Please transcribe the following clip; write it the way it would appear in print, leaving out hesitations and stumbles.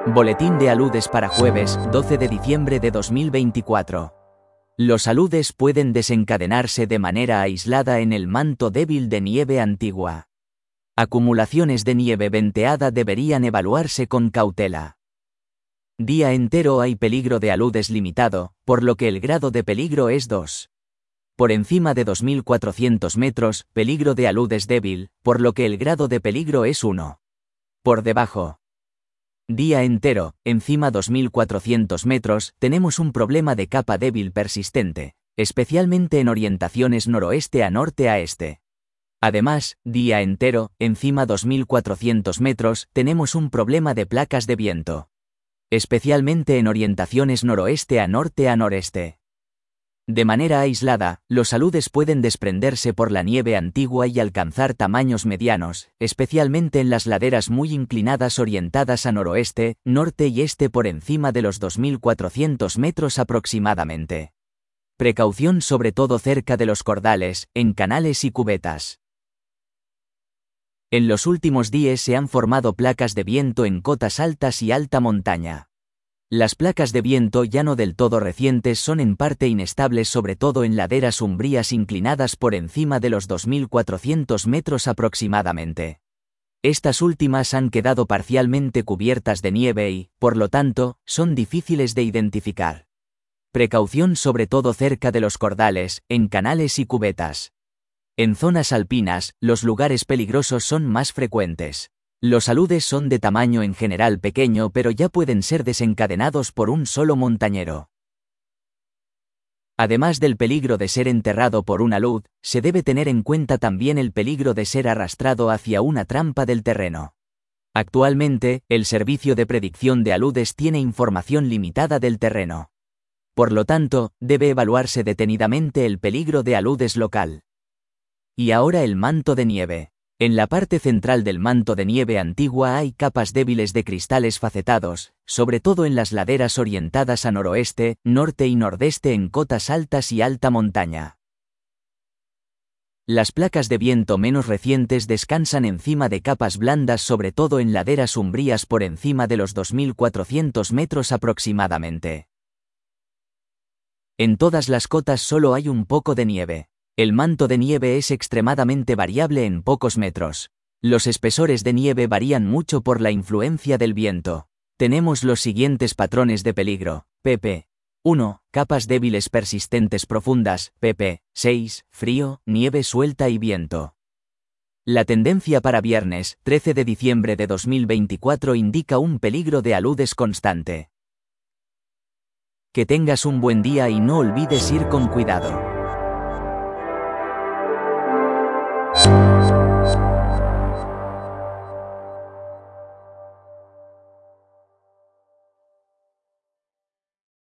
Boletín de aludes para jueves, 12 de diciembre de 2024. Los aludes pueden desencadenarse de manera aislada en el manto débil de nieve antigua. Acumulaciones de nieve venteada deberían evaluarse con cautela. Día entero hay peligro de aludes limitado, por lo que el grado de peligro es 2. Por encima de 2400 metros, peligro de aludes débil, por lo que el grado de peligro es 1. Por debajo. Día entero, encima 2400 metros, tenemos un problema de capa débil persistente, especialmente en orientaciones noroeste a norte a este. Además, día entero, encima 2400 metros, tenemos un problema de placas de viento, especialmente en orientaciones noroeste a norte a noreste. De manera aislada, los aludes pueden desprenderse por la nieve antigua y alcanzar tamaños medianos, especialmente en las laderas muy inclinadas orientadas a noroeste, norte y este por encima de los 2400 metros aproximadamente. Precaución sobre todo cerca de los cordales, en canales y cubetas. En los últimos días se han formado placas de viento en cotas altas y alta montaña. Las placas de viento ya no del todo recientes son en parte inestables, sobre todo en laderas umbrías inclinadas por encima de los 2400 metros aproximadamente. Estas últimas han quedado parcialmente cubiertas de nieve y, por lo tanto, son difíciles de identificar. Precaución sobre todo cerca de los cordales, en canales y cubetas. En zonas alpinas, los lugares peligrosos son más frecuentes. Los aludes son de tamaño en general pequeño, pero ya pueden ser desencadenados por un solo montañero. Además del peligro de ser enterrado por un alud, se debe tener en cuenta también el peligro de ser arrastrado hacia una trampa del terreno. Actualmente, el Servicio de Predicción de Aludes tiene información limitada del terreno. Por lo tanto, debe evaluarse detenidamente el peligro de aludes local. Y ahora el manto de nieve. En la parte central del manto de nieve antigua hay capas débiles de cristales facetados, sobre todo en las laderas orientadas a noroeste, norte y nordeste en cotas altas y alta montaña. Las placas de viento menos recientes descansan encima de capas blandas, sobre todo en laderas umbrías por encima de los 2400 metros aproximadamente. En todas las cotas solo hay un poco de nieve. El manto de nieve es extremadamente variable en pocos metros. Los espesores de nieve varían mucho por la influencia del viento. Tenemos los siguientes patrones de peligro. pp. 1. Capas débiles persistentes profundas. pp. 6. Frío, nieve suelta y viento. La tendencia para viernes, 13 de diciembre de 2024 indica un peligro de aludes constante. Que tengas un buen día y no olvides ir con cuidado.